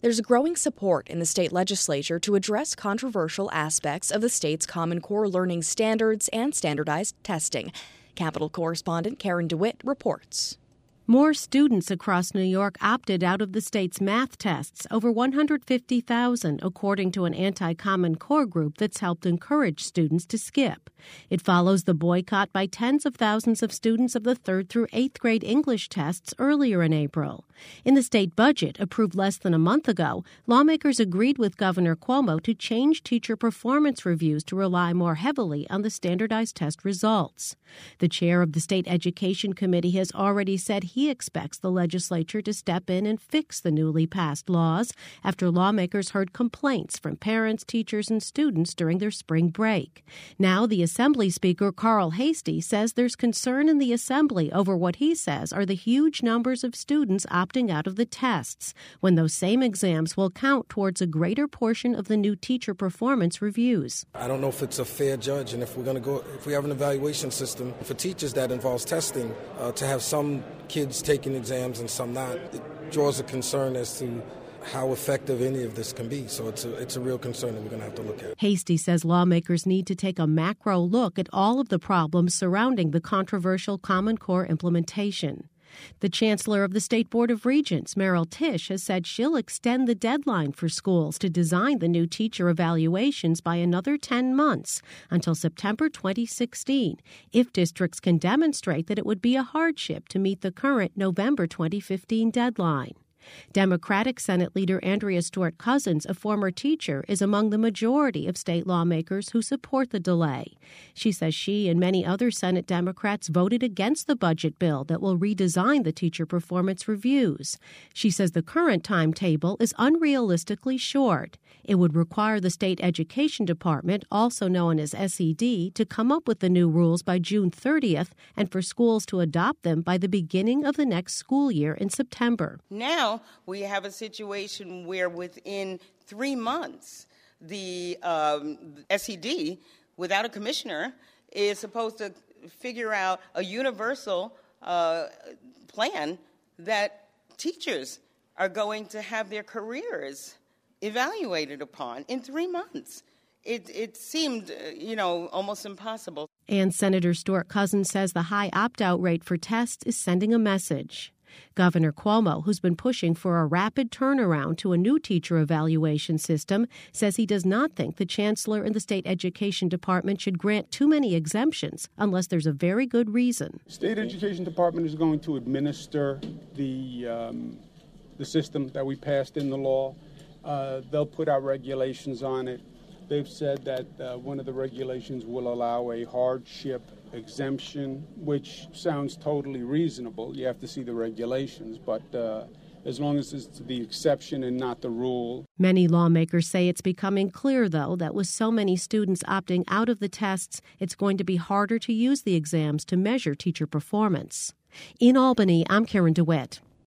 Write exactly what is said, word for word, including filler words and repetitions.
There's growing support in the state legislature to address controversial aspects of the state's Common Core learning standards and standardized testing. Capitol correspondent Karen DeWitt reports. More students across New York opted out of the state's math tests, over one hundred fifty thousand, according to an anti-Common Core group that's helped encourage students to skip. It follows the boycott by tens of thousands of students of the third through eighth grade English tests earlier in April. In the state budget, approved less than a month ago, lawmakers agreed with Governor Cuomo to change teacher performance reviews to rely more heavily on the standardized test results. The chair of the State Education Committee has already said he expects the legislature to step in and fix the newly passed laws after lawmakers heard complaints from parents, teachers, and students during their spring break. Now, the Assembly Speaker Carl Heastie says there's concern in the Assembly over what he says are the huge numbers of students opting out of the tests, when those same exams will count towards a greater portion of the new teacher performance reviews. I don't know if it's a fair judge, and if we're going to go, if we have an evaluation system for teachers that involves testing, uh, to have some kids taking exams and some not, it draws a concern as to how effective any of this can be. So it's a, it's a real concern that we're going to have to look at. Heastie says lawmakers need to take a macro look at all of the problems surrounding the controversial Common Core implementation. The chancellor of the State Board of Regents, Meryl Tisch, has said she'll extend the deadline for schools to design the new teacher evaluations by another ten months, until September twenty sixteen, if districts can demonstrate that it would be a hardship to meet the current November twenty fifteen deadline. Democratic Senate Leader Andrea Stewart Cousins, a former teacher, is among the majority of state lawmakers who support the delay. She says she and many other Senate Democrats voted against the budget bill that will redesign the teacher performance reviews. She says the current timetable is unrealistically short. It would require the State Education Department, also known as S E D, to come up with the new rules by June thirtieth and for schools to adopt them by the beginning of the next school year in September. Now we have a situation where within three months, the um, S E D, without a commissioner, is supposed to figure out a universal uh, plan that teachers are going to have their careers evaluated upon in three months. It, it seemed, uh, you know, almost impossible. And Senator Stewart Cousins says the high opt-out rate for tests is sending a message. Governor Cuomo, who's been pushing for a rapid turnaround to a new teacher evaluation system, says he does not think the chancellor and the state education department should grant too many exemptions unless there's a very good reason. State education department is going to administer the um, the system that we passed in the law. Uh, they'll put out regulations on it. They've said that uh, one of the regulations will allow a hardship exemption, which sounds totally reasonable. You have to see the regulations, but uh, as long as it's the exception and not the rule. Many lawmakers say it's becoming clear, though, that with so many students opting out of the tests, it's going to be harder to use the exams to measure teacher performance. In Albany, I'm Karen DeWitt.